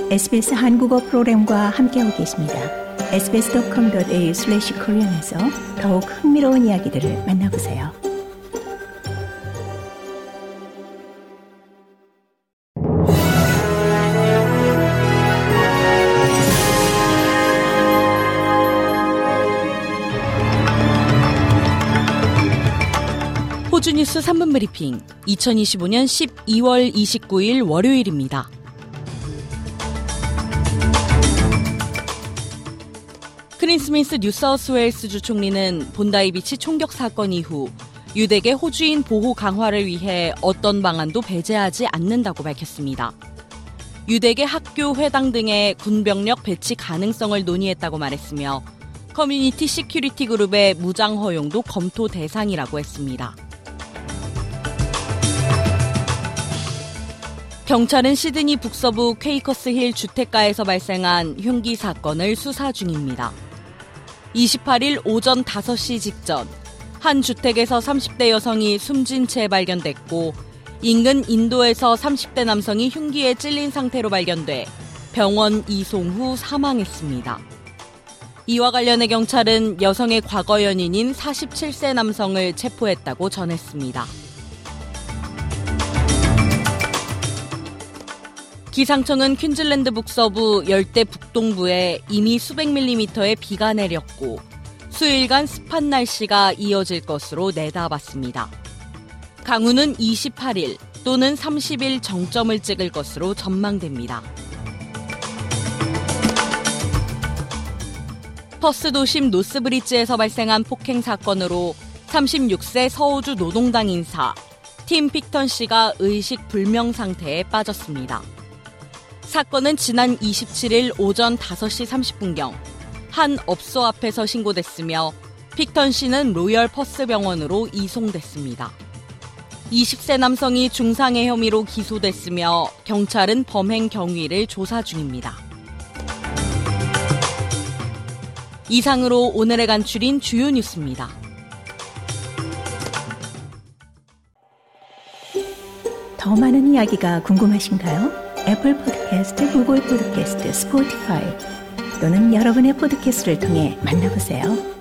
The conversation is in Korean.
SBS 한국어 프로그램과 함께하고 계십니다. sbs.com.au/korean에서 더욱 흥미로운 이야기들을 만나보세요. 호주뉴스 3분 브리핑 2025년 12월 29일 월요일입니다. 크리스 스미스 뉴사우스웨일스주 총리는 본다이비치 총격 사건 이후 유대계 호주인 보호 강화를 위해 어떤 방안도 배제하지 않는다고 밝혔습니다. 유대계 학교, 회당 등의 군병력 배치 가능성을 논의했다고 말했으며 커뮤니티 시큐리티 그룹의 무장 허용도 검토 대상이라고 했습니다. 경찰은 시드니 북서부 퀘이커스 힐 주택가에서 발생한 흉기 사건을 수사 중입니다. 28일 오전 5시 직전 한 주택에서 30대 여성이 숨진 채 발견됐고 인근 인도에서 30대 남성이 흉기에 찔린 상태로 발견돼 병원 이송 후 사망했습니다. 이와 관련해 경찰은 여성의 과거 연인인 47세 남성을 체포했다고 전했습니다. 기상청은 퀸즐랜드 북서부 열대 북동부에 이미 수백 밀리미터의 비가 내렸고 수일간 습한 날씨가 이어질 것으로 내다봤습니다. 강우는 28일 또는 30일 정점을 찍을 것으로 전망됩니다. 퍼스 도심 노스브리지에서 발생한 폭행 사건으로 36세 서호주 노동당 인사 팀 픽턴 씨가 의식 불명 상태에 빠졌습니다. 사건은 지난 27일 오전 5시 30분경 한 업소 앞에서 신고됐으며 픽턴 씨는 로열 퍼스 병원으로 이송됐습니다. 20세 남성이 중상해 혐의로 기소됐으며 경찰은 범행 경위를 조사 중입니다. 이상으로 오늘의 간추린 주요 뉴스입니다. 더 많은 이야기가 궁금하신가요? 애플 팟캐스트, 구글 팟캐스트, 스포티파이 또는 여러분의 팟캐스트를 통해 만나보세요.